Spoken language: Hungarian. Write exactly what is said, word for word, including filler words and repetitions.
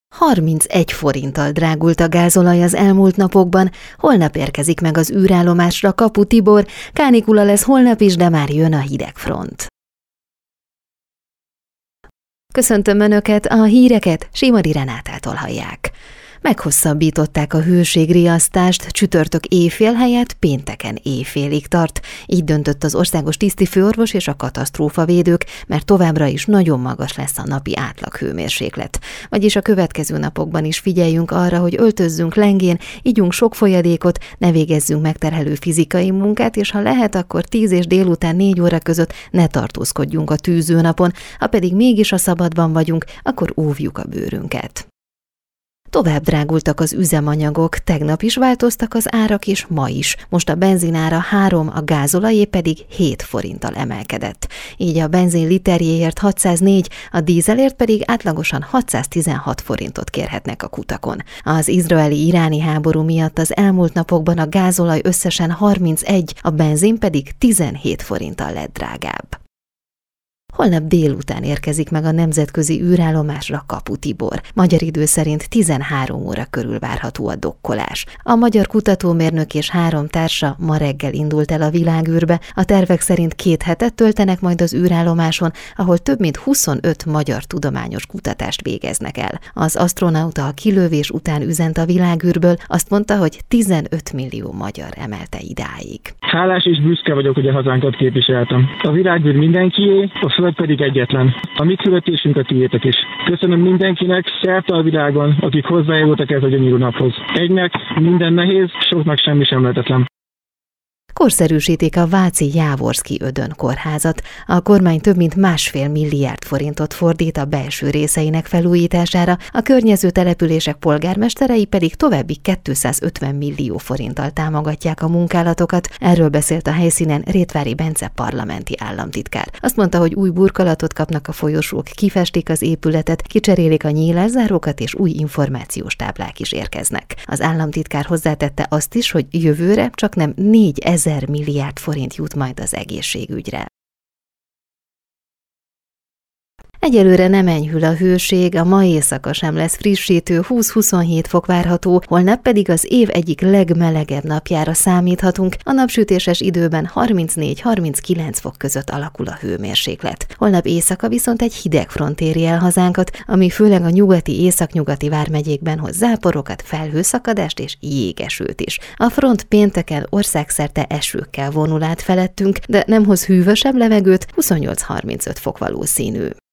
harmincegy forinttal drágult a gázolaj az elmúlt napokban, holnap érkezik meg az űrállomásra Kapu Tibor, kánikula lesz holnap is, de már jön a hidegfront. Köszöntöm Önöket, a híreket Simari Renátától hallják. Meghosszabbították a hőségriasztást, csütörtök éjfél helyett pénteken éjfélig tart. Így döntött az országos tisztifőorvos és a katasztrófavédők, mert továbbra is nagyon magas lesz a napi átlag hőmérséklet. Vagyis a következő napokban is figyeljünk arra, hogy öltözzünk lengén, igyunk sok folyadékot, ne végezzünk megterhelő fizikai munkát, és ha lehet, akkor tíz és délután négy óra között ne tartózkodjunk a tűzőnapon, ha pedig mégis a szabadban vagyunk, akkor óvjuk a bőrünket. Tovább drágultak az üzemanyagok, tegnap is változtak az árak, és ma is. Most a benzinára három, a gázolajé pedig hét forinttal emelkedett. Így a benzin literjéért hatszáznégy, a dízelért pedig átlagosan hatszáztizenhat forintot kérhetnek a kutakon. Az izraeli-iráni háború miatt az elmúlt napokban a gázolaj összesen harmincegy, a benzin pedig tizenhét forinttal lett drágább. Holnap délután érkezik meg a nemzetközi űrállomásra Kapu Tibor. Magyar idő szerint tizenhárom óra körül várható a dokkolás. A magyar kutatómérnök és három társa ma reggel indult el a világűrbe. A tervek szerint két hetet töltenek majd az űrállomáson, ahol több mint huszonöt magyar tudományos kutatást végeznek el. Az asztronauta a kilövés után üzent a világűrből, azt mondta, hogy tizenöt millió magyar emelte idáig. Hálás és büszke vagyok, hogy a hazánkat képviseltem. A világűr mindenkié, a föld pedig egyetlen. A mi születésünk a tiétek is. Köszönöm mindenkinek szerte a világon, akik hozzájárultak ez a gyönyörű naphoz. Egynek minden nehéz, soknak semmi sem lehetetlen. Korszerűsítik a váci Jávorszky Ödön kórházat. A kormány több mint másfél milliárd forintot fordít a belső részeinek felújítására, a környező települések polgármesterei pedig további kétszázötven millió forinttal támogatják a munkálatokat. Erről beszélt a helyszínen Rétvári Bence parlamenti államtitkár. Azt mondta, hogy új burkolatot kapnak a folyosók, kifestik az épületet, kicserélik a nyílászárókat és új információs táblák is érkeznek. Az államtitkár hozzátette azt is, hogy jövőre csaknem négyezer milliárd forint jut majd az egészségügyre. Egyelőre nem enyhül a hőség, a ma éjszaka sem lesz frissítő, húsz-huszonhét fok várható, holnap pedig az év egyik legmelegebb napjára számíthatunk, a napsütéses időben harmincnégy-harminckilenc fok között alakul a hőmérséklet. Holnap éjszaka viszont egy hidegfront éri el hazánkat, ami főleg a nyugati, északnyugati vármegyékben hoz záporokat, felhőszakadást és jégesőt is. A front pénteken országszerte esőkkel vonul át felettünk, de nem hoz hűvösebb levegőt, huszonnyolc-harmincöt fok valószínű.